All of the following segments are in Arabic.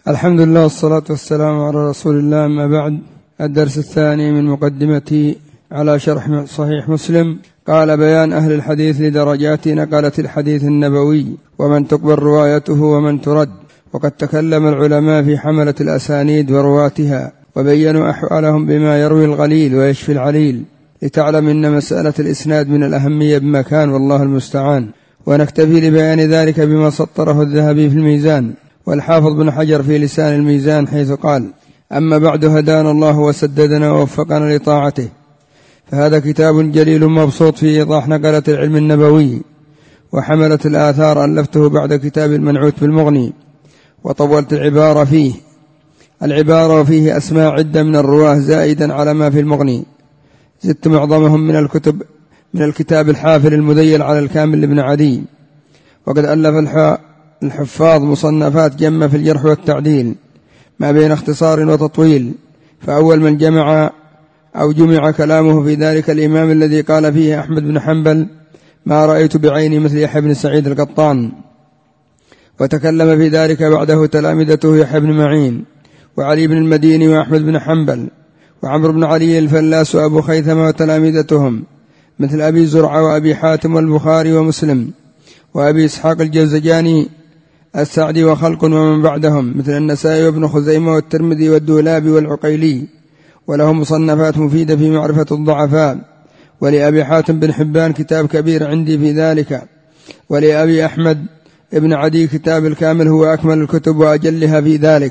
الحمد لله والصلاة والسلام على رسول الله. أما بعد، الدرس الثاني من مقدمتي على شرح صحيح مسلم. قال: بيان أهل الحديث لدرجات نقلة الحديث النبوي ومن تقبل روايته ومن ترد. وقد تكلم العلماء في حملة الأسانيد ورواتها، وبينوا أحوالهم بما يروي الغليل ويشفي العليل، لتعلم أن مسألة الإسناد من الأهمية بمكان، والله المستعان. ونكتفي لبيان ذلك بما سطره الذهبي في الميزان، والحافظ بن حجر في لسان الميزان، حيث قال: أما بعد، هدانا الله وسددنا ووفقنا لطاعته. فهذا كتاب جليل مبسوط في إيضاح نقلة العلم النبوي وحملة الآثار، ألفته بعد كتاب المنعوت بالمغني، وطولت العبارة فيه أسماء عدة من الرواه زائدا على ما في المغني. زدت معظمهم من الكتاب الحافل المذيل على الكامل لابن عدي. وقد ألف الحفاظ مصنفات جمة في الجرح والتعديل ما بين اختصار وتطويل. فأول من جمع كلامه في ذلك الإمام الذي قال فيه أحمد بن حنبل: ما رأيت بعيني مثل يحيى بن سعيد القطان. وتكلم في ذلك بعده تلامذته يحيى بن معين وعلي بن المديني وأحمد بن حنبل وعمرو بن علي الفلاس وأبو خيثمة وتلامذتهم مثل أبي زرعة وأبي حاتم والبخاري ومسلم وأبي إسحاق الجوزجاني السعدي وخلق ومن بعدهم مثل النسائي وابن خزيمة والترمذي والدولابي والعقيلي، ولهم مصنفات مفيدة في معرفة الضعفاء. ولأبي حاتم بن حبان كتاب كبير عندي في ذلك. ولأبي أحمد ابن عدي كتاب الكامل هو أكمل الكتب وأجلها في ذلك.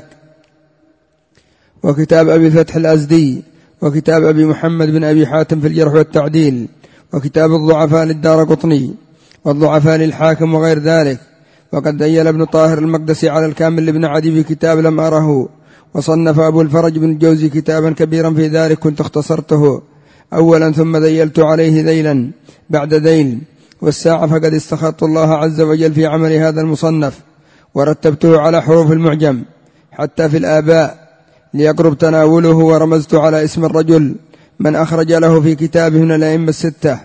وكتاب أبي الفتح الأزدي، وكتاب أبي محمد بن أبي حاتم في الجرح والتعديل، وكتاب الضعفاء للدارقطني، والضعفاء للحاكم وغير ذلك. وقد ديل ابن طاهر المقدسي على الكامل لابن عدي في كتاب لم أره. وصنف أبو الفرج بن الجوزي كتابا كبيرا في ذلك، كنت اختصرته أولا ثم ذيلت عليه ذيلا بعد ذيل. والساعة فقد استخرت الله عز وجل في عمل هذا المصنف، ورتبته على حروف المعجم حتى في الآباء ليقرب تناوله. ورمزت على اسم الرجل من أخرج له في كتابه من الأئمة الستة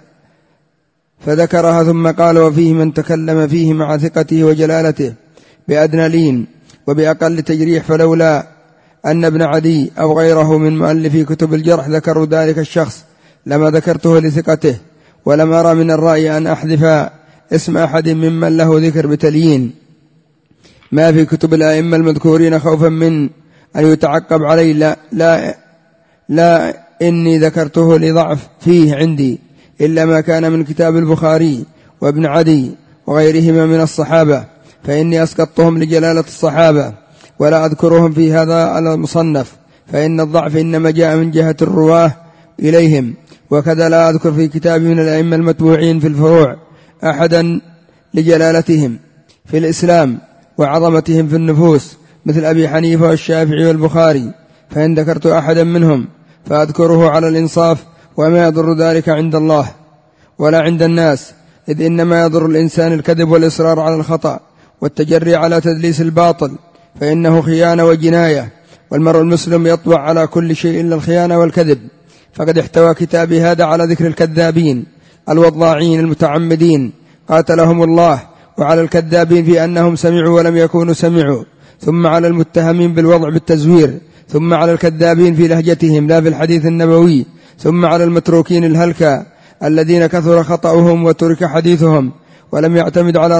فذكرها، ثم قال: وفيه من تكلم فيه مع ثقته وجلالته بأدنى لين وبأقل تجريح، فلولا أن ابن عدي أو غيره من مؤلفي كتب الجرح ذكروا ذلك الشخص لما ذكرته لثقته. ولم أرى من الرأي أن أحذف اسم أحد ممن له ذكر بتليين ما في كتب الأئمة المذكورين، خوفا من أن يتعقب علي. لا إني ذكرته لضعف فيه عندي، إلا ما كان من كتاب البخاري وابن عدي وغيرهما من الصحابة، فإني أسقطتهم لجلالة الصحابة ولا أذكرهم في هذا المصنف، فإن الضعف إنما جاء من جهة الرواه إليهم. وكذا لا أذكر في كتابي من الأئمة المتبوعين في الفروع أحدا لجلالتهم في الإسلام وعظمتهم في النفوس مثل أبي حنيفة والشافعي والبخاري، فإن ذكرت أحدا منهم فأذكره على الإنصاف، وما يضر ذلك عند الله ولا عند الناس، إذ إنما يضر الإنسان الكذب والإصرار على الخطأ والتجري على تدليس الباطل، فإنه خيانة وجناية، والمرء المسلم يطبع على كل شيء إلا الخيانة والكذب. فقد احتوى كتابي هذا على ذكر الكذابين الوضاعين المتعمدين قاتلهم الله، وعلى الكذابين في أنهم سمعوا ولم يكونوا سمعوا، ثم على المتهمين بالوضع بالتزوير، ثم على الكذابين في لهجتهم لا في الحديث النبوي، ثم على المتروكين الهلكة الذين كثر خطأهم وترك حديثهم ولم يعتمد على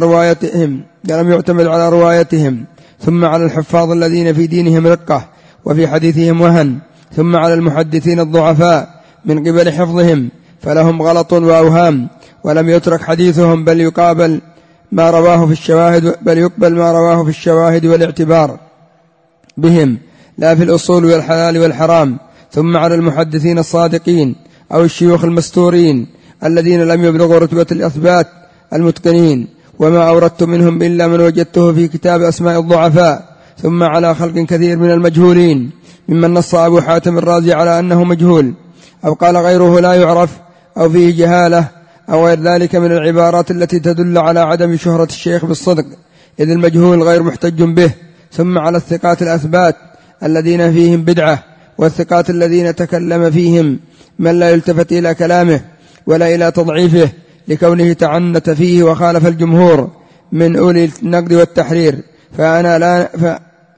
روايتهم، ثم على الحفاظ الذين في دينهم رقة وفي حديثهم وهن، ثم على المحدثين الضعفاء من قبل حفظهم فلهم غلط وأوهام ولم يترك حديثهم، بل يقبل ما رواه في الشواهد والاعتبار بهم لا في الأصول والحلال والحرام. ثم على المحدثين الصادقين أو الشيوخ المستورين الذين لم يبلغوا رتبة الإثبات المتقنين، وما أوردت منهم إلا من وجدته في كتاب أسماء الضعفاء. ثم على خلق كثير من المجهولين ممن نص أبو حاتم الرازي على أنه مجهول، أو قال غيره لا يعرف، أو فيه جهالة، أو غير ذلك من العبارات التي تدل على عدم شهرة الشيخ بالصدق، إذ المجهول غير محتج به. ثم على الثقات الأثبات الذين فيهم بدعة، والثقات الذين تكلم فيهم من لا يلتفت إلى كلامه ولا إلى تضعيفه لكونه تعنت فيه وخالف الجمهور من أولي النقد والتحرير.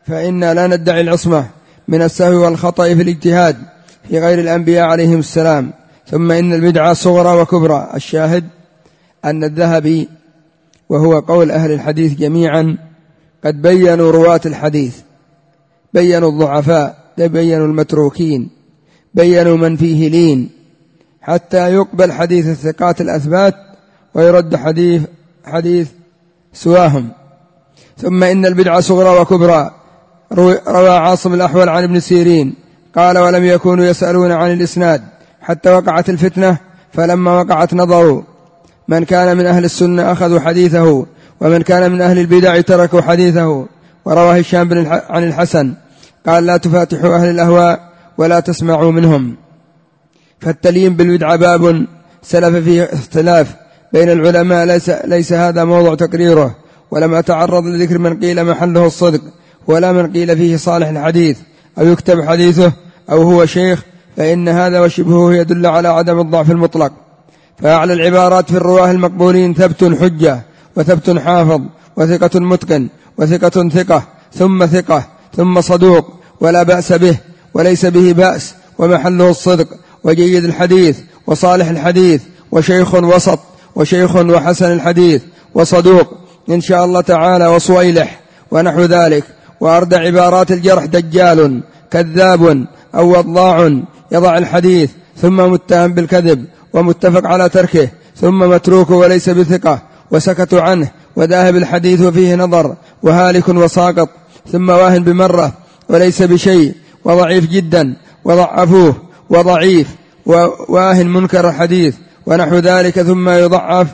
فإنا لا ندعي العصمة من السهو والخطأ في الاجتهاد في غير الأنبياء عليهم السلام. ثم إن البدعة صغرى وكبرى. الشاهد أن الذهبي وهو قول أهل الحديث جميعا قد بيّنوا رواة الحديث، بيّنوا الضعفاء، بيّنوا المتروكين، بيّنوا من فيه لين، حتى يقبل حديث الثقات الأثبات ويرد حديث سواهم. ثم إن البدعة صغرى وكبرى. روى عاصم الأحول عن ابن سيرين قال: ولم يكونوا يسألون عن الإسناد حتى وقعت الفتنة، فلما وقعت نظروا، من كان من أهل السنة أخذوا حديثه، ومن كان من أهل البدع تركوا حديثه. وروى هشام عن الحسن قال: لا تفاتحوا أهل الأهواء ولا تسمعوا منهم. فالتليين بالبدعة باب سلف فيه اختلاف بين العلماء، ليس هذا موضع تقريره، ولم أتعرض لذكر من قيل محله الصدق، ولا من قيل فيه صالح الحديث أو يكتب حديثه أو هو شيخ، فإن هذا وشبهه يدل على عدم الضعف المطلق. فأعلى العبارات في الرواه المقبولين: ثبت حجة، وثبت حافظ، وثقة متقن، وثقة ثقة، ثم ثقة، ثم صدوق ولا بأس به وليس به بأس، ومحله الصدق، وجيد الحديث، وصالح الحديث، وشيخ وسط، وشيخ وحسن الحديث، وصدوق إن شاء الله تعالى، وصويلح، ونحو ذلك. وأردى عبارات الجرح: دجال، كذاب، أو وضاع يضع الحديث، ثم متهم بالكذب ومتفق على تركه، ثم متروك وليس بثقة وسكتوا عنه، وذاهب الحديث وفيه نظر، وهالك وساقط، ثم واهن بمرة وليس بشيء، وضعيف جدا وضعفوه، وضعيف وواهن منكر الحديث، ونحو ذلك. ثم يضعف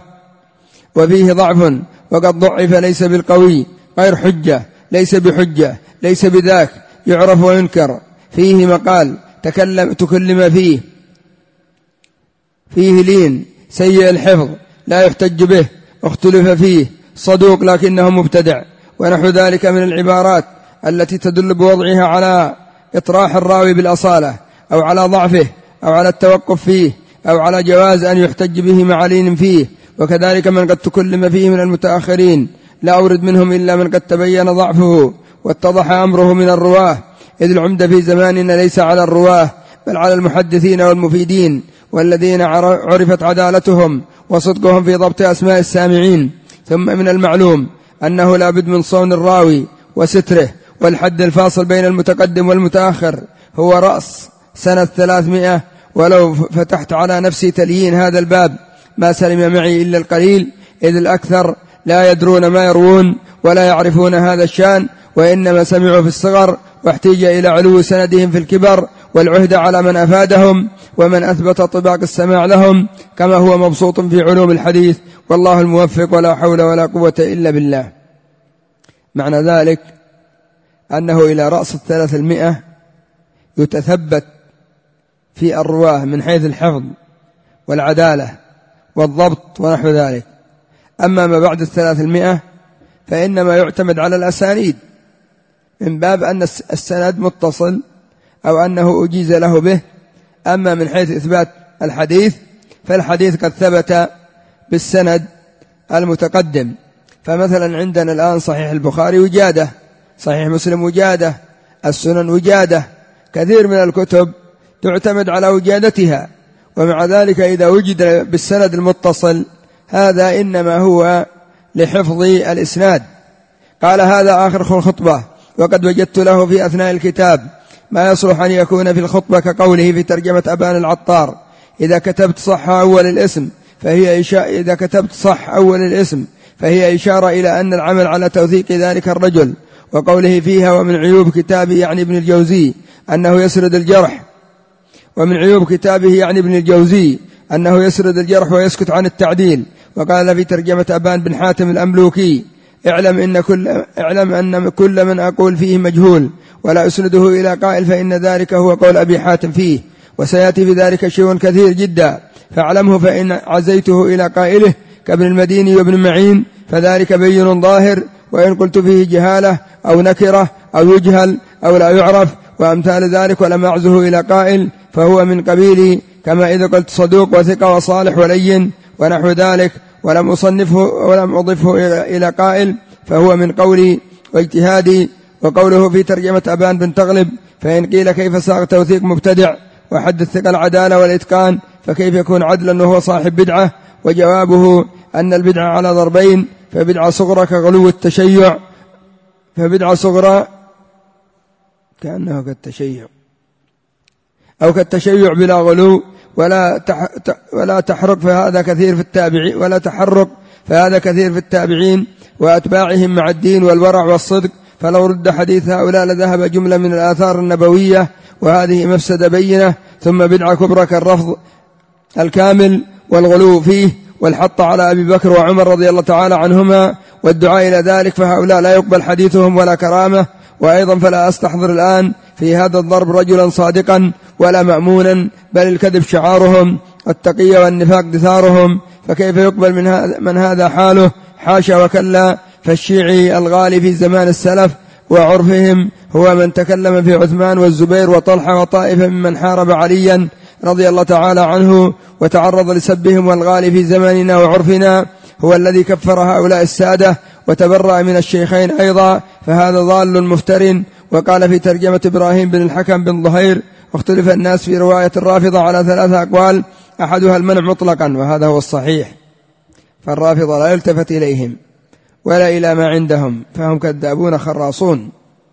وفيه ضعف، وقد ضعف ليس بالقوي، غير حجة، ليس بحجة، ليس بذاك، يعرف وينكر، فيه مقال، تكلم فيه لين، سيء الحفظ، لا يحتج به، اختلف فيه، صدوق لكنه مبتدع، ونحو ذلك من العبارات التي تدل بوضعها على إطراح الراوي بالأصالة، أو على ضعفه، أو على التوقف فيه، أو على جواز أن يحتج به مع لين فيه. وكذلك من قد تكلم فيه من المتأخرين، لا أورد منهم إلا من قد تبين ضعفه واتضح أمره من الرواه، إذ العمدة في زماننا ليس على الرواه بل على المحدثين والمفيدين، والذين عرفت عدالتهم وصدقهم في ضبط أسماء السامعين. ثم من المعلوم أنه لا بد من صون الراوي وستره، والحد الفاصل بين المتقدم والمتأخر هو رأس سنة 300. ولو فتحت على نفسي تليين هذا الباب ما سلم معي إلا القليل، إذ الأكثر لا يدرون ما يروون ولا يعرفون هذا الشان، وإنما سمعوا في الصغر، واحتيج إلى علو سندهم في الكبر، والعهد على من أفادهم ومن أثبت طباق السماع لهم، كما هو مبسوط في علوم الحديث، والله الموفق، ولا حول ولا قوة إلا بالله. معنى ذلك أنه إلى رأس 300 يتثبت في الرواه من حيث الحفظ والعدالة والضبط ونحو ذلك. أما ما بعد 300 فإنما يعتمد على الأسانيد، من باب أن السند متصل أو أنه أجيز له به. أما من حيث إثبات الحديث فالحديث قد ثبت بالسند المتقدم. فمثلا عندنا الآن صحيح البخاري وجاده، صحيح مسلم وجاده، السنن وجاده، كثير من الكتب تعتمد على وجادتها. ومع ذلك إذا وجد بالسند المتصل هذا إنما هو لحفظ الإسناد. قال: هذا آخر الخطبة، وقد وجدت له في أثناء الكتاب ما يصلح أن يكون في الخطبة، كقوله في ترجمة أبان العطار: إذا كتبت صح أول الاسم فهي إشارة إلى أن العمل على توثيق ذلك الرجل. وقوله فيها: ومن عيوب كتابه يعني ابن الجوزي أنه يسرد الجرح، ومن عيوب كتابه يعني ابن الجوزي أنه يسرد الجرح ويسكت عن التعديل. وقال في ترجمة أبان بن حاتم الأملوكي: اعلم أن كل من أقول فيه مجهول ولا أسنده إلى قائل، فإن ذلك هو قول أبي حاتم فيه، وسيأتي في ذلك شيء كثير جدا، فاعلمه، فإن عزيته إلى قائله كابن المديني وابن معين فذلك بين ظاهر، وإن قلت فيه جهالة أو نكرة أو يجهل أو لا يعرف وأمثال ذلك ولم أعزه إلى قائل فهو من قبيلي، كما إذا قلت صدوق وثقة وصالح ولين ونحو ذلك ولم أضفه إلى قائل فهو من قولي واجتهادي وقوله في ترجمة أبان بن تغلب: فإن قيل كيف ساق توثيق مبتدع وحد الثقة العدالة والإتقان فكيف يكون عدلا وهو صاحب بدعة؟ وجوابه أن البدعة على ضربين: فبدعة صغرى كغلو التشيع، فبدعة صغرى كأنه كالتشيع أو كالتشيع بلا غلو ولا تحرك، فهذا كثير في التابعين، ولا تحرك فهذا كثير في التابعين وأتباعهم مع الدين والورع والصدق. فلو رد حديث هؤلاء لذهب جملة من الآثار النبوية، وهذه مفسدة بينة. ثم بدعة كبرى كالرفض الكامل والغلو فيه والحط على أبي بكر وعمر رضي الله تعالى عنهما والدعاء إلى ذلك، فهؤلاء لا يقبل حديثهم ولا كرامة. وأيضا فلا أستحضر الآن في هذا الضرب رجلا صادقا ولا مأمونا، بل الكذب شعارهم والتقية والنفاق دثارهم، فكيف يقبل من هذا حاله؟ حاشا وكلا. فالشيعي الغالي في زمان السلف وعرفهم هو من تكلم في عثمان والزبير وطلحة وطائفة ممن حارب عليا رضي الله تعالى عنه وتعرض لسبهم، والغالي في زماننا وعرفنا هو الذي كفر هؤلاء السادة وتبرأ من الشيخين أيضا، فهذا ضال مفتر. وقال في ترجمة إبراهيم بن الحكم بن ظهير: واختلف الناس في رواية الرافضة على 3 أقوال، أحدها المنع مطلقا، وهذا هو الصحيح، فالرافضة لا يلتفت إليهم ولا إلى ما عندهم، فهم كذابون خراصون.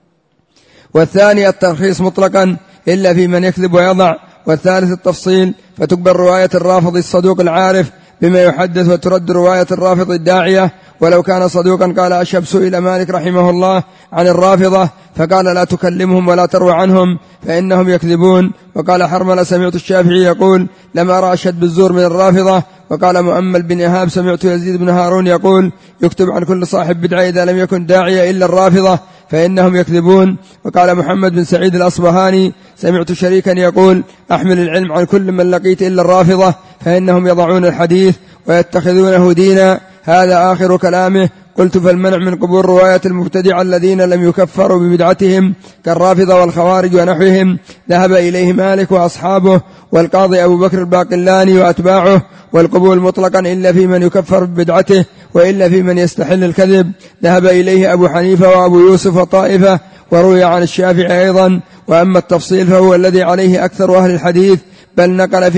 والثاني الترخيص مطلقا إلا في من يكذب ويضع. والثالث التفصيل، فتقبل رواية الرافض الصدوق العارف بما يحدث، وترد رواية الرافض الداعية ولو كان صدوقا. قال أشهب إلى مالك رحمه الله عن الرافضة فقال: لا تكلمهم ولا تروى عنهم فإنهم يكذبون. وقال حرملة: سمعت الشافعي يقول: لم أرى أشهد بالزور من الرافضة. وقال مؤمل بن إهاب: سمعت يزيد بن هارون يقول: يكتب عن كل صاحب بدعة إذا لم يكن داعية إلا الرافضة فإنهم يكذبون. وقال محمد بن سعيد الأصبهاني: سمعت شريكا يقول: أحمل العلم عن كل من لقيت إلا الرافضة فإنهم يضعون الحديث ويتخذونه دينا. هذا آخر كلامه. قلت: فالمنع من قبول رواية المبتدع الذين لم يكفروا ببدعتهم كالرافضة والخوارج ونحوهم ذهب إليه مالك وأصحابه والقاضي أبو بكر الباقلاني وأتباعه، والقبول مطلقا إلا في من يكفر ببدعته وإلا في من يستحل الكذب ذهب إليه أبو حنيفة وأبو يوسف وطائفة، وروي عن الشافعي أيضا. وأما التفصيل فهو الذي عليه أكثر أهل الحديث، بل نقل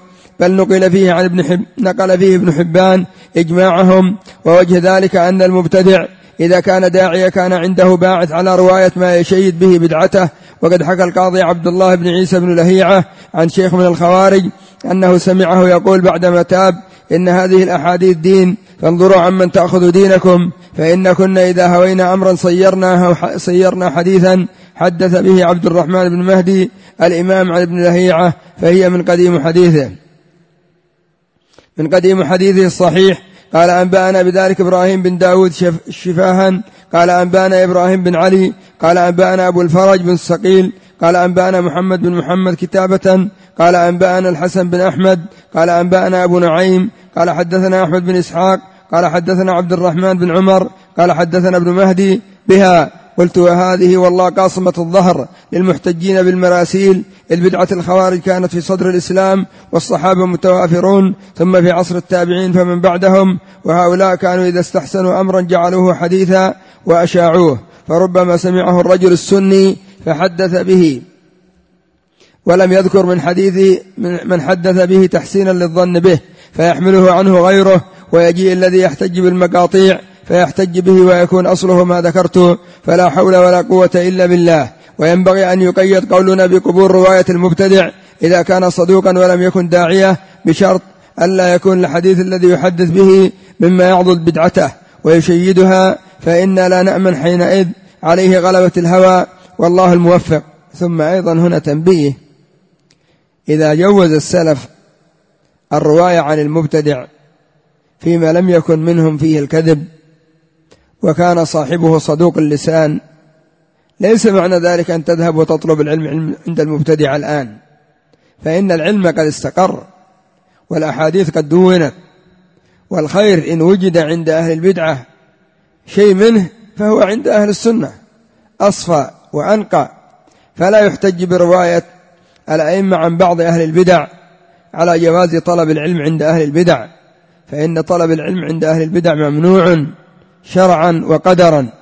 فيه نقل فيه ابن حبان إجماعهم. ووجه ذلك أن المبتدع إذا كان داعية كان عنده باعث على رواية ما يشيد به بدعته. وقد حكى القاضي عبد الله بن عيسى بن لهيعة عن شيخ من الخوارج أنه سمعه يقول بعدما تاب: إن هذه الأحاديث دين، فانظروا عمن تأخذ دينكم، فإن كنا إذا هوينا أمرا صيرنا حديثا حدث به عبد الرحمن بن مهدي الإمام عن ابن لهيعة، فهي من قديم حديثه الصحيح. قال: أنبأنا بذلك إبراهيم بن داود شفاها. قال: أنبأنا إبراهيم بن علي. قال: أنبأنا أبو الفرج بن الثقيل. قال: أنبأنا محمد بن محمد كتابة. قال: أنبأنا الحسن بن أحمد. قال: أنبأنا أبو نعيم. قال: حدثنا أحمد بن إسحاق. قال: حدثنا عبد الرحمن بن عمر. قال: حدثنا ابن مهدي بها. قلت: وهذه والله قاصمة الظهر للمحتجين بالمراسيل. البدعة الخوارج كانت في صدر الإسلام والصحابة متوافرون، ثم في عصر التابعين فمن بعدهم، وهؤلاء كانوا إذا استحسنوا أمرا جعلوه حديثا وأشاعوه، فربما سمعه الرجل السني فحدث به ولم يذكر من حدث به تحسينا للظن به فيحمله عنه غيره، ويجيء الذي يحتج بالمقاطيع فيحتج به ويكون أصله ما ذكرته. فلا حول ولا قوة إلا بالله. وينبغي أن يقيد قولنا بقبول رواية المبتدع إذا كان صدوقا ولم يكن داعية، بشرط ألا يكون الحديث الذي يحدث به مما يعضد بدعته ويشيدها، فإنا لا نأمن حينئذ عليه غلبة الهوى، والله الموفق. ثم أيضا هنا تنبيه: إذا جوز السلف الرواية عن المبتدع فيما لم يكن منهم فيه الكذب وكان صاحبه صدوق اللسان، ليس معنى ذلك أن تذهب وتطلب العلم عند المبتدع الآن، فإن العلم قد استقر والأحاديث قد دونت، والخير إن وجد عند أهل البدعة شيء منه فهو عند أهل السنة أصفى وأنقى. فلا يحتج برواية الأئمة عن بعض أهل البدع على جواز طلب العلم عند أهل البدع، فإن طلب العلم عند أهل البدع ممنوع شرعا وقدرا،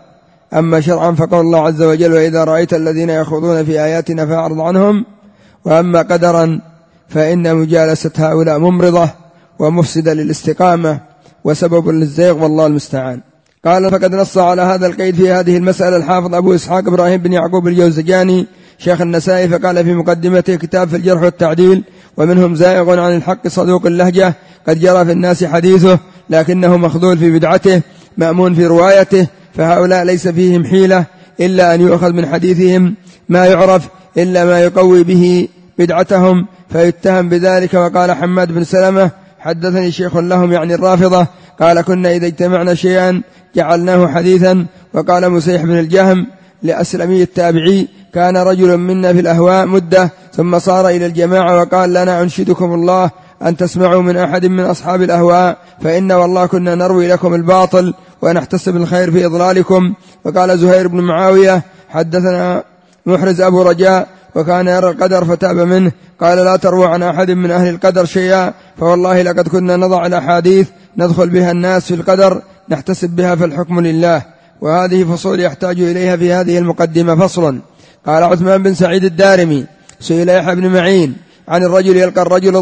أما شرعا فقال الله عز وجل: وإذا رأيت الذين يخوضون في آياتنا فأعرض عنهم. وأما قدرا فإن مجالسة هؤلاء ممرضة ومفسدة للاستقامة وسبب للزيغ، والله المستعان. قال: فقد نص على هذا القيد في هذه المسألة الحافظ أبو إسحاق إبراهيم بن يعقوب الجوزجاني شيخ النسائي، فقال في مقدمته: كتاب في الجرح والتعديل، ومنهم زائغ عن الحق صدوق اللهجة قد جرى في الناس حديثه، لكنه مخذول في بدعته مأمون في روايته، فهؤلاء ليس فيهم حيلة إلا أن يؤخذ من حديثهم ما يعرف إلا ما يقوي به بدعتهم فيتهم بذلك. وقال حماد بن سلمة: حدثني شيخ لهم يعني الرافضة قال: كنا إذا اجتمعنا شيئا جعلناه حديثا. وقال مسيح بن الجهم لأسلمي التابعي: كان رجل منا في الأهواء مدة ثم صار إلى الجماعة وقال لنا: أنشدكم الله أن تسمعوا من أحد من أصحاب الأهواء، فإن والله كنا نروي لكم الباطل ونحتسب الخير في إضلالكم. وقال زهير بن معاوية: حدثنا محرز أبو رجاء وكان يرى القدر فتاب منه، قال: لا تروى عن أحد من أهل القدر شيئا، فوالله لقد كنا نضع الأحاديث ندخل بها الناس في القدر نحتسب بها، فالحكم لله. وهذه فصول يحتاج إليها في هذه المقدمة. فصل. قال عثمان بن سعيد الدارمي: سئل يحيى بن معين عن الرجل يلقي الرجل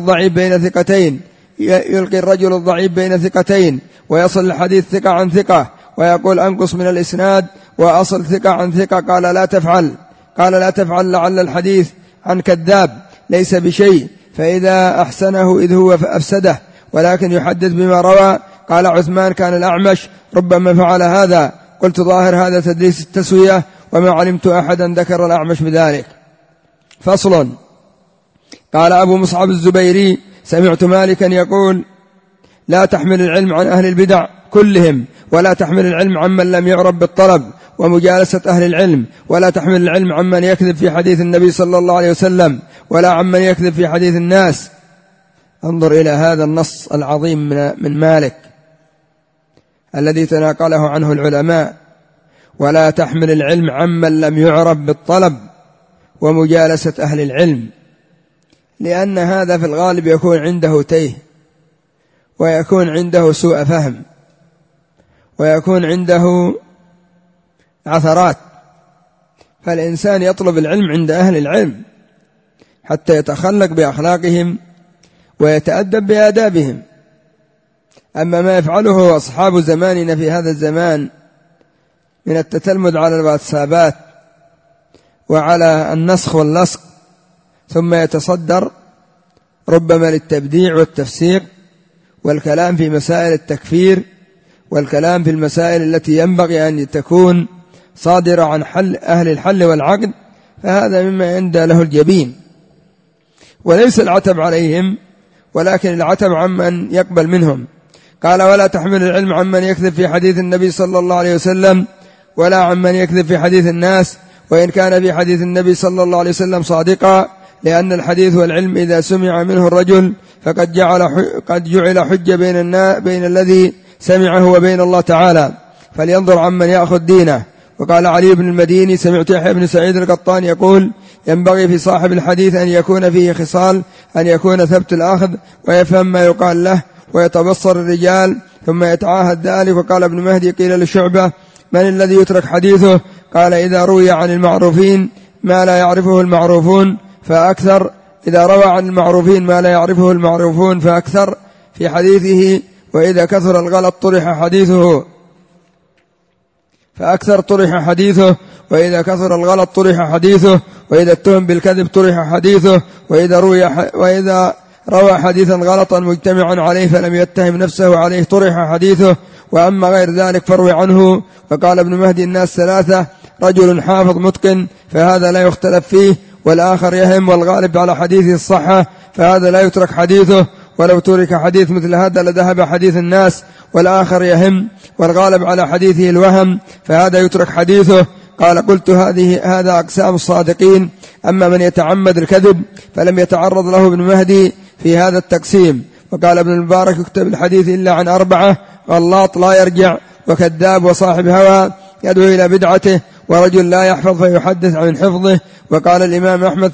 الضعيف بين ثقتين ويصل الحديث ثقة عن ثقة ويقول أنقص من الإسناد وأصل ثقة عن ثقة. قال: لا تفعل لعل الحديث عن كذاب ليس بشيء، فإذا أحسنه إذ هو فأفسده، ولكن يحدث بما روى. قال عثمان: كان الأعمش ربما فعل هذا. قلت: ظاهر هذا تدليس التسوية، وما علمت أحدا ذكر الأعمش بذلك. فصل. قال أبو مصعب الزبيري: سمعت مالكا يقول: لا تحمل العلم عن أهل البدع كلهم، ولا تحمل العلم عمن لم يعرب بالطلب ومجالسة أهل العلم، ولا تحمل العلم عمن يكذب في حديث النبي صلى الله عليه وسلم، ولا عمن يكذب في حديث الناس. انظر إلى هذا النص العظيم من مالك الذي تناقله عنه العلماء: ولا تحمل العلم عمن لم يعرب بالطلب ومجالسة أهل العلم، لأن هذا في الغالب يكون عنده تيه، ويكون عنده سوء فهم، ويكون عنده عثرات. فالإنسان يطلب العلم عند أهل العلم حتى يتخلق بأخلاقهم ويتأدب بآدابهم. أما ما يفعله أصحاب زماننا في هذا الزمان من التتلمذ على الواتسابات وعلى النسخ واللصق، ثم يتصدر ربما للتبديع والتفسيق والكلام في مسائل التكفير والكلام في المسائل التي ينبغي أن تكون صادرة عن أهل الحل والعقد، فهذا مما يندى له الجبين. وليس العتب عليهم، ولكن العتب عمن يقبل منهم. قال: ولا تحمل العلم عمن يكذب في حديث النبي صلى الله عليه وسلم، ولا عمن يكذب في حديث الناس، وإن كان في حديث النبي صلى الله عليه وسلم صادقا، لأن الحديث والعلم إذا سمع منه الرجل فقد جعل حجة بين الذي سمعه وبين الله تعالى، فلينظر عمن يأخذ دينه. وقال علي بن المديني: سمعت يحيى بن سعيد القطان يقول: ينبغي في صاحب الحديث أن يكون فيه خصال، أن يكون ثبت الأخذ ويفهم ما يقال له ويتبصر الرجال ثم يتعاهد ذلك. وقال ابن مهدي: قيل لشعبة: من الذي يترك حديثه؟ قال: إذا روي عن المعروفين ما لا يعرفه المعروفون فأكثر، إذا روى عن المعروفين ما لا يعرفه المعروفون فأكثر في حديثه، وإذا كثر الغلط طرح حديثه فأكثر طرح حديثه، وإذا كثر الغلط طرح حديثه، وإذا اتهم بالكذب طرح حديثه، وإذا روى حديثا غلطا مجتمعا عليه فلم يتهم نفسه عليه طرح حديثه، وأما غير ذلك فروي عنه. وقال ابن مهدي: الناس ثلاثة: رجل حافظ متقن فهذا لا يختلف فيه، والآخر يهم والغالب على حديثه الصحة فهذا لا يترك حديثه، ولو ترك حديث مثل هذا لذهب حديث الناس. والآخر يهم والغالب على حديثه الوهم فهذا يترك حديثه. قال: قلت: هذا أقسام الصادقين. أما من يتعمد الكذب فلم يتعرض له ابن مهدي في هذا التقسيم. وقال ابن المبارك: يكتب الحديث إلا عن 4: غلاط لا يرجع، وكذاب، وصاحب هوى يدعو إلى بدعته، ورجل لا يحفظ فيحدث عن حفظه. وقال الإمام أحمد: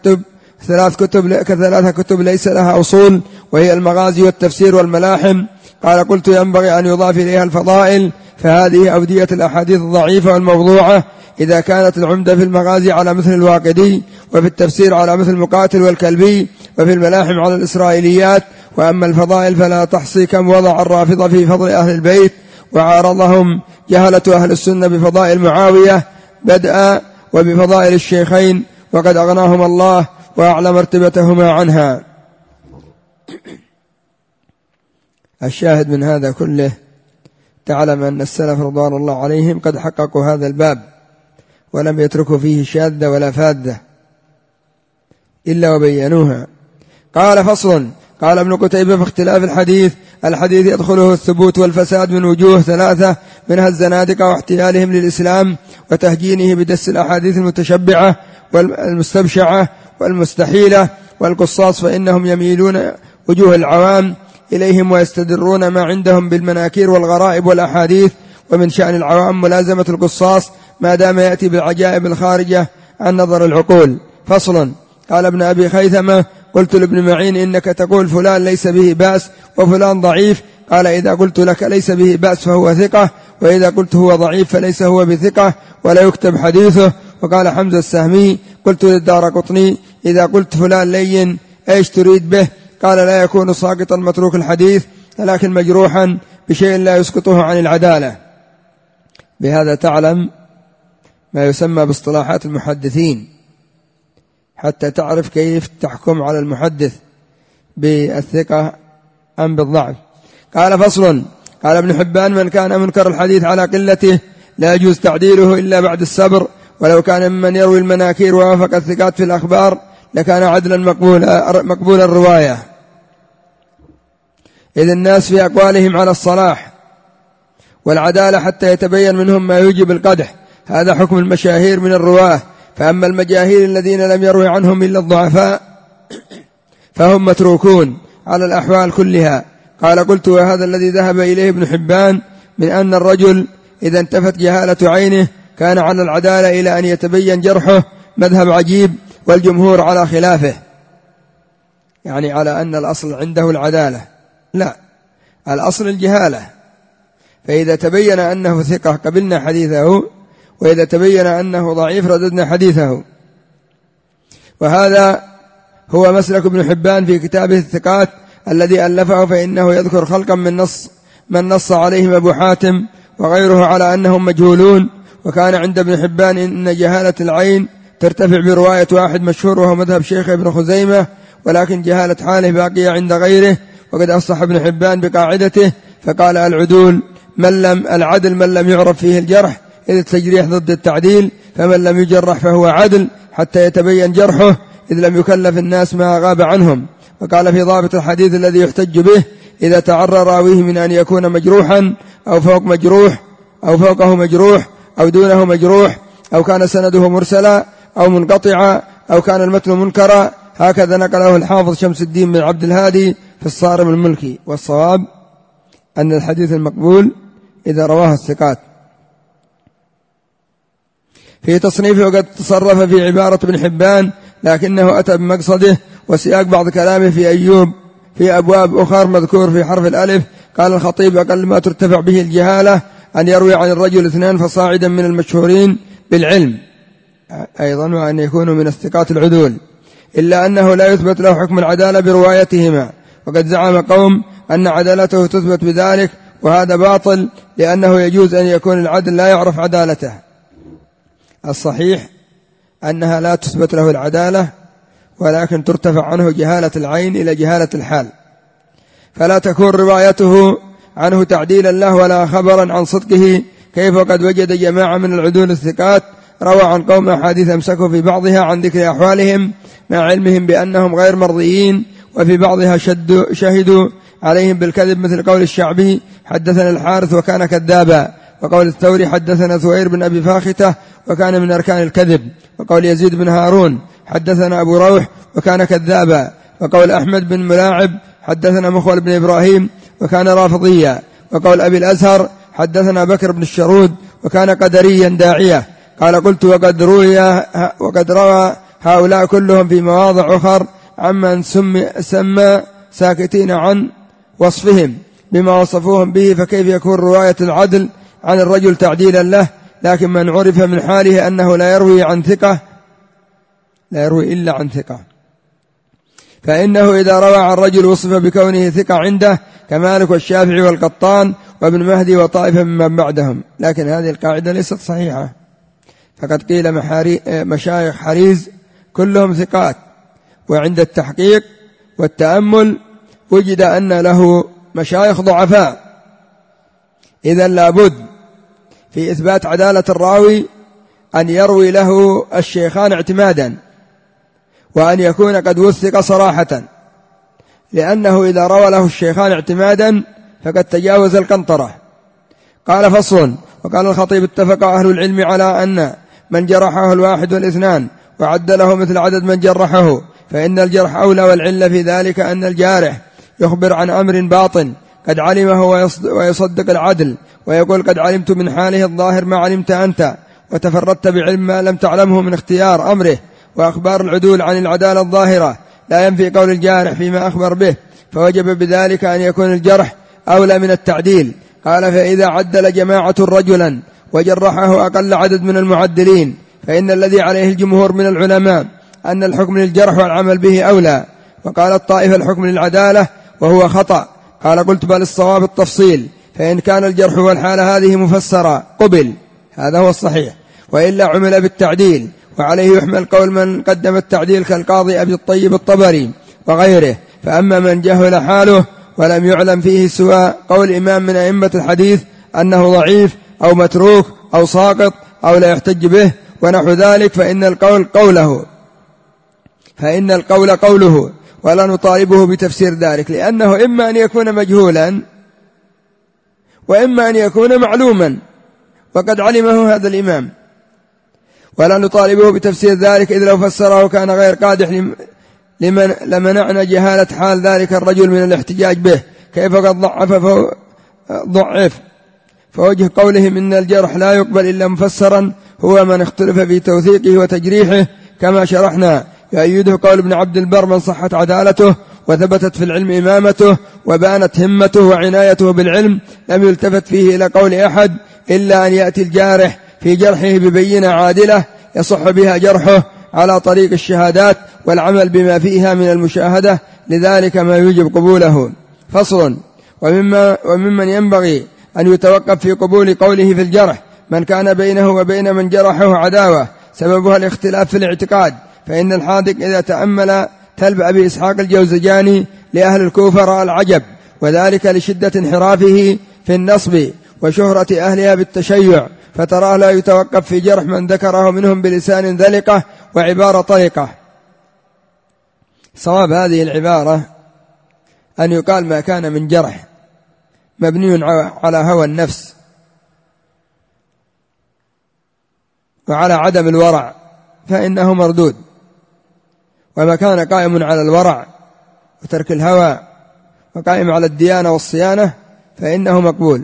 ثلاث كتب ليس لها أصول، وهي المغازي والتفسير والملاحم. قال قلت ينبغي أن يضاف إليها الفضائل، فهذه أودية الأحاديث الضعيفة والموضوعة إذا كانت العمدة في المغازي على مثل الواقدي، وفي التفسير على مثل مقاتل والكلبي، وفي الملاحم على الإسرائيليات. وأما الفضائل فلا تحصي كم وضع الرافضة في فضل أهل البيت، وعارضهم جهلة أهل السنة بفضائل معاوية بدءا وبفضائل الشيخين، وقد أغناهم الله وأعلى مرتبتهما عنها. الشاهد من هذا كله تعلم أن السلف رضوان الله عليهم قد حققوا هذا الباب ولم يتركوا فيه شاذة ولا فاذة إلا وبينوها. قال فصل. قال ابن قتيبة في اختلاف الحديث يدخله الثبوت والفساد من وجوه ثلاثة، منها الزنادقة واحتيالهم للإسلام وتهجينه بدس الأحاديث المتشبعة والمستبشعة والمستحيلة، والقصاص فإنهم يميلون وجوه العوام إليهم ويستدرون ما عندهم بالمناكير والغرائب والأحاديث، ومن شأن العوام ملازمة القصاص ما دام يأتي بالعجائب الخارجة عن نظر العقول. فصل. قال ابن أبي خيثمة قلت لابن معين إنك تقول فلان ليس به بأس وفلان ضعيف، قال إذا قلت لك ليس به بأس فهو ثقة، وإذا قلت هو ضعيف فليس هو بثقة ولا يكتب حديثه. وقال حمزة السهمي قلت للدارقطني إذا قلت فلان لين إيش تريد به؟ قال لا يكون ساقطا متروك الحديث، لكن مجروحا بشيء لا يسقطه عن العدالة. بهذا تعلم ما يسمى باصطلاحات المحدثين حتى تعرف كيف تحكم على المحدث بالثقة أم بالضعف. قال فصل. قال ابن حبان من كان منكر الحديث على قلته لا يجوز تعديله إلا بعد الصبر، ولو كان ممن يروي المناكير ووافق الثقات في الأخبار لكان عدلا مقبول الرواية، إذ الناس في أقوالهم على الصلاح والعدالة حتى يتبين منهم ما يوجب القدح، هذا حكم المشاهير من الرواه. فأما المجاهير الذين لم يروي عنهم إلا الضعفاء فهم متروكون على الأحوال كلها. قال قلت وهذا الذي ذهب إليه ابن حبان من أن الرجل إذا انتفت جهالة عينه كان على العدالة إلى أن يتبين جرحه مذهب عجيب، والجمهور على خلافه، يعني على أن الأصل عنده العدالة، لا، الأصل الجهالة، فإذا تبين أنه ثقة قبلنا حديثه، وإذا تبين أنه ضعيف رددنا حديثه. وهذا هو مسلك ابن حبان في كتابه الثقات الذي ألفه، فإنه يذكر خلقا من نص عليهم أبو حاتم وغيره على أنهم مجهولون. وكان عند ابن حبان إن جهالة العين ترتفع برواية واحد مشهور وهو مذهب شيخ ابن خزيمة، ولكن جهالة حاله باقية عند غيره. وقد أصح ابن حبان بقاعدته فقال العدل من لم يعرف فيه الجرح، إذ التجريح ضد التعديل، فمن لم يجرح فهو عدل حتى يتبين جرحه، إذ لم يكلف الناس ما غاب عنهم. وقال في ضابط الحديث الذي يحتج به إذا تعرى راويه من أن يكون مجروحا أو فوقه مجروح أو دونه مجروح، أو كان سنده مرسلا أو منقطعا أو كان المتن منكرا. هكذا نقله الحافظ شمس الدين بن عبد الهادي في الصارم الملكي. والصواب أن الحديث المقبول إذا رواه الثقات. في تصنيفه وقد تصرف في عبارة ابن حبان لكنه أتى بمقصده وسياق بعض كلامه في أيوب في أبواب أخر مذكور في حرف الألف. قال الخطيب أقل ما ترتفع به الجهالة أن يروي عن الرجل 2 فصاعدا من المشهورين بالعلم، أيضا وأن يكونوا من الثقات العدول، إلا أنه لا يثبت له حكم العدالة بروايتهما. وقد زعم قوم أن عدالته تثبت بذلك، وهذا باطل، لأنه يجوز أن يكون العدل لا يعرف عدالته. الصحيح أنها لا تثبت له العدالة، ولكن ترتفع عنه جهالة العين إلى جهالة الحال، فلا تكون روايته عنه تعديلا له ولا خبرا عن صدقه، كيف وقد وجد جماعة من العدول الثقات روى عن قوم أحاديث أمسكوا في بعضها عن ذكر أحوالهم مع علمهم بأنهم غير مرضيين، وفي بعضها شهدوا عليهم بالكذب، مثل قول الشعبي حدثنا الحارث وكان كذابا، وقول الثوري حدثنا ثوير بن أبي فاختة وكان من أركان الكذب، وقول يزيد بن هارون حدثنا أبو روح وكان كذابا، وقول أحمد بن ملاعب حدثنا مخول بن إبراهيم وكان رافضيا، وقول أبي الأزهر حدثنا بكر بن الشرود وكان قدريا داعية. قال قلت وقد روى هؤلاء كلهم في مواضع أخر عمن سمى ساكتين عن وصفهم، بما وصفوهم به، فكيف يكون رواية العدل عن الرجل تعديلا له؟ لكن من عرف من حاله أنه لا يروي إلا عن ثقة، فإنه إذا روى عن رجل وصف بكونه ثقة عنده كمالك والشافعي والقطان وابن مهدي وطائفة ممن بعدهم. لكن هذه القاعدة ليست صحيحة، فقد قيل مشايخ حريز كلهم ثقات، وعند التحقيق والتأمل وجد أن له مشايخ ضعفاء. إذن لابد في إثبات عدالة الراوي أن يروي له الشيخان اعتمادا، وأن يكون قد وثق صراحة، لأنه إذا روى له الشيخان اعتمادا فقد تجاوز القنطرة. قال فصل. وقال الخطيب: اتفق أهل العلم على أن من جرحه الواحد والاثنان وعدله مثل عدد من جرحه فإن الجرح أولى، والعلة في ذلك أن الجارح يخبر عن أمر باطن قد علمه ويصدق العدل، ويقول: قد علمت من حاله الظاهر ما علمت أنت، وتفردت بعلم ما لم تعلمه من اختيار أمره. وأخبار العدول عن العدالة الظاهرة لا ينفي قول الجارح فيما أخبر به، فوجب بذلك أن يكون الجرح أولى من التعديل. قال: فإذا عدل جماعة رجلا وجرحه أقل عدد من المعدلين فإن الذي عليه الجمهور من العلماء أن الحكم للجرح والعمل به أولى. وقال الطائفة: الحكم للعدالة وهو خطأ. قال: قلت: بل الصواب التفصيل، فإن كان الجرح والحالة هذه مفسرة قبل، هذا هو الصحيح، وإلا عمل بالتعديل. وعليه يحمل قول من قدم التعديل كالقاضي أبي الطيب الطبري وغيره. فأما من جهل حاله ولم يعلم فيه سوى قول إمام من أئمة الحديث أنه ضعيف أو متروك أو ساقط أو لا يحتج به ونحو ذلك، فإن القول قوله، ولا نطالبه بتفسير ذلك، لأنه إما أن يكون مجهولا وإما أن يكون معلوما، وقد علمه هذا الإمام. ولا نطالبه بتفسير ذلك، إذ لو فسره كان غير قادح لمنعنا جهالة حال ذلك الرجل من الاحتجاج به، كيف قد ضعف. فوجه قولهم إن الجرح لا يقبل إلا مفسرا هو من اختلف في توثيقه وتجريحه، كما شرحنا. يؤيده قول ابن عبد البر: من صحت عدالته وثبتت في العلم إمامته وبانت همته وعنايته بالعلم لم يلتفت فيه إلى قول أحد، إلا أن يأتي الجارح في جرحه ببينة عادلة يصح بها جرحه على طريق الشهادات والعمل بما فيها من المشاهدة، لذلك ما يوجب قبوله. فصل. وممن ينبغي أن يتوقف في قبول قوله في الجرح من كان بينه وبين من جرحه عداوة سببها الاختلاف في الاعتقاد، فإن الحاذق إذا تأمل تلب أبي إسحاق الجوزجاني لأهل الكوفة رأى العجب، وذلك لشدة انحرافه في النصب وشهرة أهلها بالتشيع، فتراه لا يتوقف في جرح من ذكره منهم بلسان ذلقة وعبارة طريقة. صواب هذه العبارة أن يقال ما كان من جرح مبني على هوى النفس وعلى عدم الورع فإنه مردود، وما كان قائم على الورع وترك الهوى وقائم على الديانة والصيانة فإنه مقبول.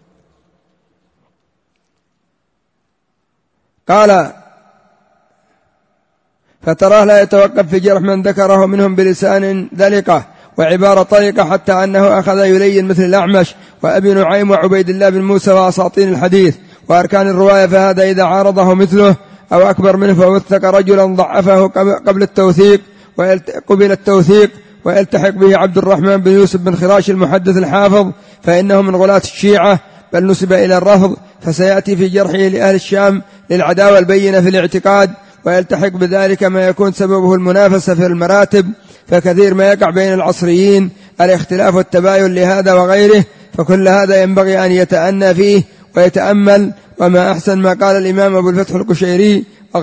قال: فتراه لا يتوقف في جرح من ذكره منهم بلسان ذلقة وعبارة طريقة، حتى أنه أخذ يلين مثل الأعمش وأبي نعيم وعبيد الله بن موسى وأساطين الحديث وأركان الرواية، فهذا إذا عارضه مثله أو أكبر منه فوثق رجلا ضعفه قبل التوثيق قبل التوثيق ويلتحق به عبد الرحمن بن يوسف بن خراش المحدث الحافظ، فإنه من غلاة الشيعة بل نسب إلى الرفض، فسيأتي في جرحه لأهل الشام للعداوة البينة في الاعتقاد، ويلتحق بذلك ما يكون سببه المنافسة في المراتب، فكثير ما يقع بين العصريين الاختلاف والتباين لهذا وغيره، فكل هذا ينبغي أن يتأنى فيه ويتأمل. وما أحسن ما قال الإمام أبو الفتح القشيري: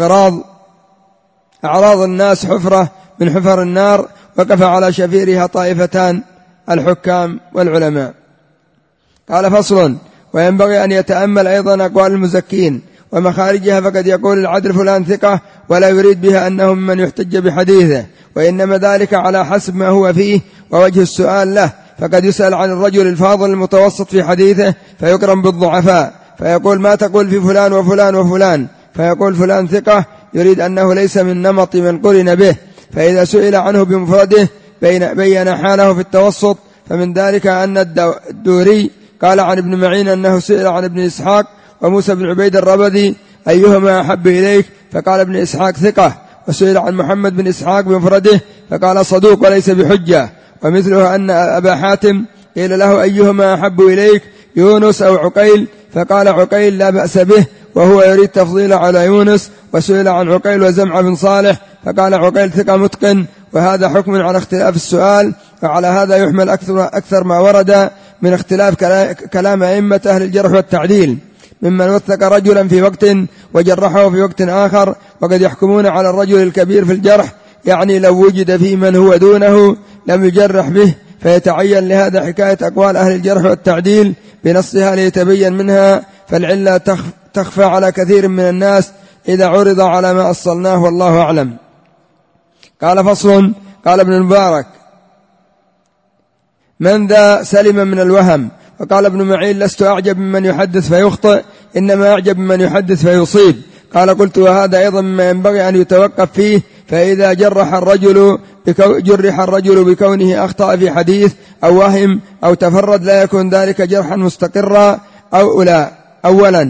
أعراض الناس حفرة من حفر النار، وقف على شفيرها طائفتان الحكام والعلماء. قال: فصل. وينبغي أن يتأمل أيضا أقوال المزكين ومخارجها، فقد يقول العدل فلان ثقة ولا يريد بها أنه من يحتج بحديثه، وإنما ذلك على حسب ما هو فيه ووجه السؤال له، فقد يسأل عن الرجل الفاضل المتوسط في حديثه فيقرن بالضعفاء، فيقول: ما تقول في فلان وفلان وفلان؟ فيقول فلان ثقة، يريد أنه ليس من نمط من قرن به، فإذا سئل عنه بمفرده بين حاله في التوسط فمن ذلك أن الدوري قال عن ابن معين أنه سئل عن ابن إسحاق وموسى بن عبيد الربذي أيهما أحب إليك، فقال ابن إسحاق ثقة، وسئل عن محمد بن إسحاق بمفرده فقال صدوق وليس بحجة. ومثله أن أبا حاتم قيل له أيهما أحب إليك يونس أو عقيل، فقال عقيل لا بأس به وهو يريد تفضيل على يونس. وسئل عن عقيل وزمع بن صالح فقال عقيل ثقة متقن، وهذا حكم على اختلاف السؤال. وعلى هذا يحمل أكثر ما ورد من اختلاف كلام أئمة أهل الجرح والتعديل ممن وثق رجلا في وقت وجرحه في وقت آخر، وقد يحكمون على الرجل الكبير في الجرح، يعني لو وجد في من هو دونه لم يجرح به، فيتعين لهذا حكاية أقوال أهل الجرح والتعديل بنصها ليتبين منها، فالعلة تخفى على كثير من الناس إذا عرض على ما أصلناه والله أعلم. قال فصل. قال ابن المبارك من ذا سلم من الوهم. وقال ابن معين لست أعجب ممن يحدث فيخطئ، إنما أعجب ممن يحدث فيصيب. قال قلت وهذا أيضا مما ينبغي أن يتوقف فيه، فإذا جرح الرجل بكونه أخطأ في حديث أو وهم أو تفرد لا يكون ذلك جرحا مستقرا أولا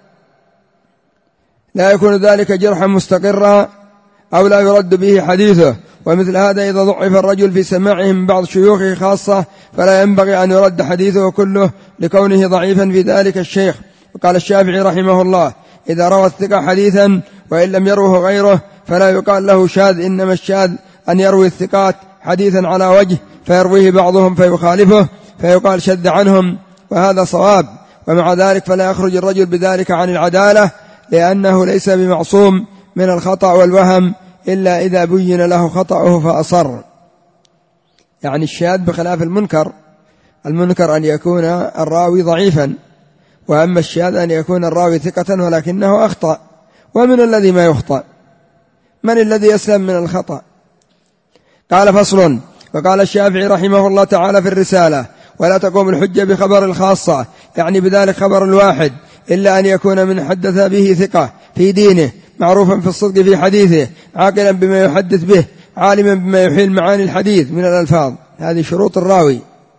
لا يكون ذلك جرحا مستقرا أو لا يرد به حديثه. ومثل هذا إذا ضعف الرجل في سماعه من بعض شيوخه خاصة فلا ينبغي أن يرد حديثه كله لكونه ضعيفا في ذلك الشيخ. وقال الشافعي رحمه الله إذا روى الثقة حديثا وإن لم يروه غيره فلا يقال له شاذ، إنما الشاذ أن يروي الثقات حديثا على وجه فيرويه بعضهم فيخالفه فيقال شذ عنهم، وهذا صواب. ومع ذلك فلا يخرج الرجل بذلك عن العدالة، لأنه ليس بمعصوم من الخطأ والوهم إلا إذا بين له خطأه فأصر. يعني الشاذ بخلاف المنكر أن يكون الراوي ضعيفا، وأما الشاذ أن يكون الراوي ثقة ولكنه أخطأ. ومن الذي ما يخطأ؟ من الذي يسلم من الخطأ؟ قال فصل. وقال الشافعي رحمه الله تعالى في الرسالة ولا تقوم الحجة بخبر الخاصة، يعني بذلك خبر الواحد، إلا أن يكون من حدث به ثقة في دينه، معروفا في الصدق في حديثه، عاقلا بما يحدث به، عالما بما يحيل معاني الحديث من الألفاظ، هذه شروط الراوي.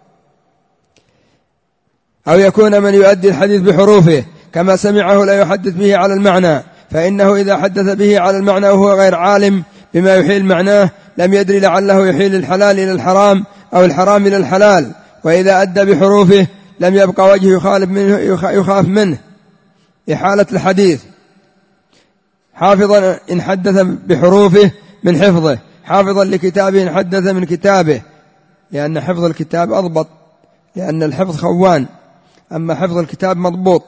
أو يكون من يؤدي الحديث بحروفه كما سمعه لا يحدث به على المعنى، فإنه إذا حدث به على المعنى وهو غير عالم بما يحيل معناه لم يدري لعله يحيل الحلال إلى الحرام أو الحرام إلى الحلال. وإذا أدى بحروفه لم يبقى وجه يخاف منه إحالة الحديث، حافظا إن حدث بحروفه من حفظه، حافظا لكتابه إن حدث من كتابه، لأن حفظ الكتاب أضبط، لأن الحفظ خوان، أما حفظ الكتاب مضبوط.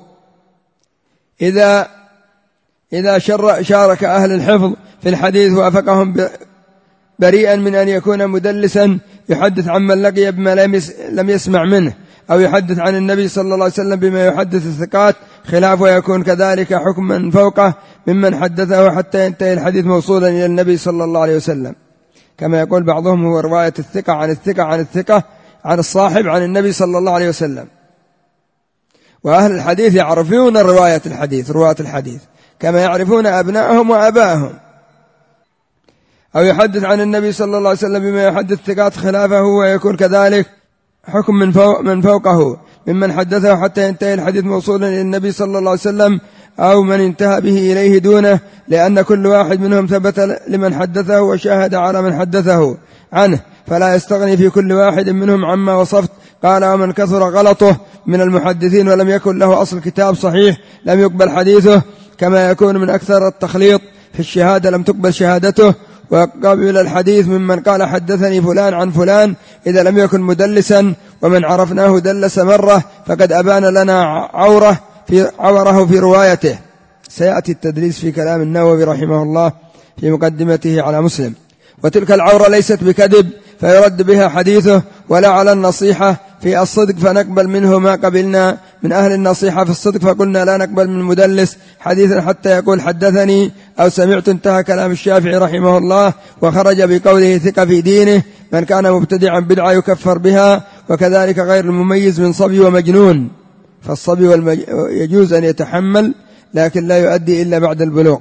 إذا شارك أهل الحفظ في الحديث وافقهم بريئا من أن يكون مدلسا يحدث عمن لقي بما لم يسمع منه، أو يحدث عن النبي صلى الله عليه وسلم بما يحدث الثقات خلاف، ويكون كذلك حكما فوقه ممن حدثه حتى ينتهي الحديث موصولا إلى النبي صلى الله عليه وسلم، كما يقول بعضهم هو رواية الثقة عن الثقة عن الثقة عن الصاحب عن النبي صلى الله عليه وسلم. وأهل الحديث يعرفون رواية الحديث، رواة الحديث، كما يعرفون أبنائهم وأبائهم. أو يحدث عن النبي صلى الله عليه وسلم بما يحدث ثقات خلافه، ويكون كذلك حكم من فوقه ممن حدثه حتى ينتهي الحديث موصولا إلى النبي صلى الله عليه وسلم، أو من انتهى به إليه دونه، لأن كل واحد منهم ثبت لمن حدثه وشاهد على من حدثه عنه، فلا يستغني في كل واحد منهم عما وصفت. قال ومن كثر غلطه من المحدثين ولم يكن له أصل كتاب صحيح لم يقبل حديثه، كما يكون من أكثر التخليط في الشهادة لم تقبل شهادته. وقبل الحديث ممن قال حدثني فلان عن فلان إذا لم يكن مدلسا، ومن عرفناه دلس مرة فقد أبان لنا عوره في روايته. سيأتي التدليس في كلام النووي رحمه الله في مقدمته على مسلم. وتلك العورة ليست بكذب فيرد بها حديثه، ولا على النصيحة في الصدق فنقبل منه ما قبلنا من أهل النصيحة في الصدق، فقلنا لا نقبل من المدلس حديثا حتى يقول حدثني أو سمعت. انتهى كلام الشافعي رحمه الله. وخرج بقوله ثقة في دينه من كان مبتدعا بدعة يكفر بها، وكذلك غير المميز من صبي ومجنون، فالصبي يجوز أن يتحمل لكن لا يؤدي إلا بعد البلوغ.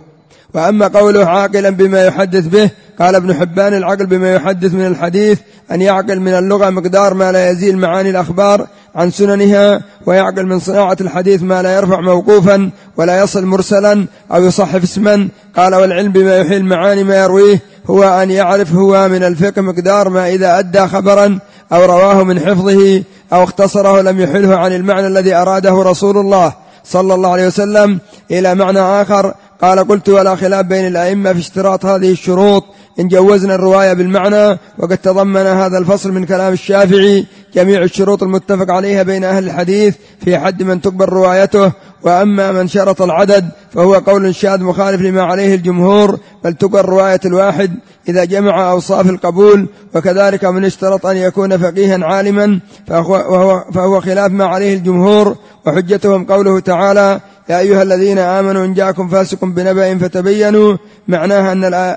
وأما قوله عاقلا بما يحدث به، قال ابن حبان: العقل بما يحدث من الحديث أن يعقل من اللغة مقدار ما لا يزيل معاني الأخبار عن سننها، ويعقل من صناعة الحديث ما لا يرفع موقوفا ولا يصل مرسلا أو يصحف اسما. قال: والعلم بما يحيل معاني ما يرويه هو أن يعرف هو من الفقه مقدار ما إذا أدى خبرا أو رواه من حفظه أو اختصره لم يحله عن المعنى الذي أراده رسول الله صلى الله عليه وسلم إلى معنى آخر. قال: قلت: ولا خلاف بين الأئمة في اشتراط هذه الشروط إن جوزنا الرواية بالمعنى. وقد تضمن هذا الفصل من كلام الشافعي جميع الشروط المتفق عليها بين أهل الحديث في حد من تقبل روايته. وأما من شرط العدد فهو قول شاذ مخالف لما عليه الجمهور، بل تقبل رواية الواحد إذا جمع أوصاف القبول. وكذلك من اشترط أن يكون فقيها عالما فهو خلاف ما عليه الجمهور. وحجتهم قوله تعالى: يا أيها الذين آمنوا إن جاءكم فاسق بنبأ فتبينوا، معناها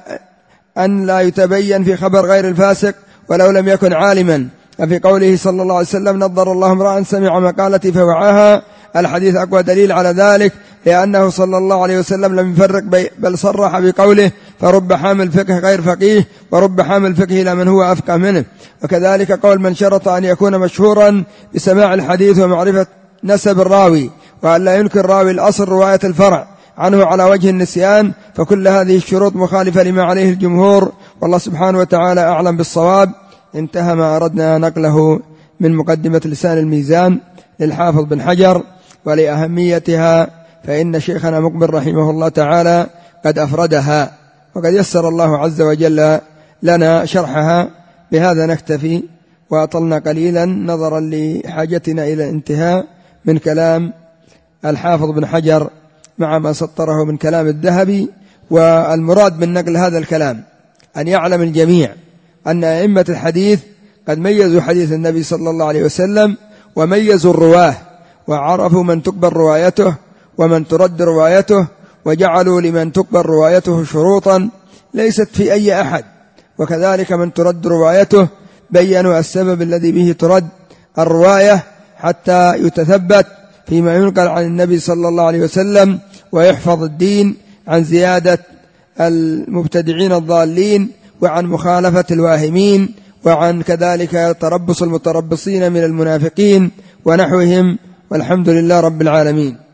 أن لا يتبين في خبر غير الفاسق ولو لم يكن عالما. ففي قوله صلى الله عليه وسلم: نظر الله امرأ سمع مقالتي فوعاها، الحديث أقوى دليل على ذلك، لأنه صلى الله عليه وسلم لم يفرق بل صرح بقوله: فرب حامل فقه غير فقيه ورب حامل فقه إلى من هو أفقه منه. وكذلك قول من شرط أن يكون مشهورا بسماع الحديث ومعرفة نسب الراوي، وأن لا ينكر راوي الأصل رواية الفرع عنه على وجه النسيان، فكل هذه الشروط مخالفة لما عليه الجمهور، والله سبحانه وتعالى أعلم بالصواب. انتهى ما أردنا نقله من مقدمة لسان الميزان للحافظ بن حجر ولأهميتها، فإن شيخنا مقبل رحمه الله تعالى قد أفردها، وقد يسر الله عز وجل لنا شرحها. بهذا نكتفي، وأطلنا قليلا نظرا لحاجتنا إلى الانتهاء من كلام الحافظ بن حجر مع ما سطره من كلام الذهبي. والمراد من نقل هذا الكلام أن يعلم الجميع أن أئمة الحديث قد ميزوا حديث النبي صلى الله عليه وسلم، وميزوا الرواه، وعرفوا من تقبل روايته ومن ترد روايته، وجعلوا لمن تقبل روايته شروطا ليست في أي أحد، وكذلك من ترد روايته بيّنوا السبب الذي به ترد الرواية حتى يتثبت فيما ينقل عن النبي صلى الله عليه وسلم، ويحفظ الدين عن زيادة المبتدعين الضالين، وعن مخالفة الواهمين، وعن كذلك تربص المتربصين من المنافقين ونحوهم. والحمد لله رب العالمين.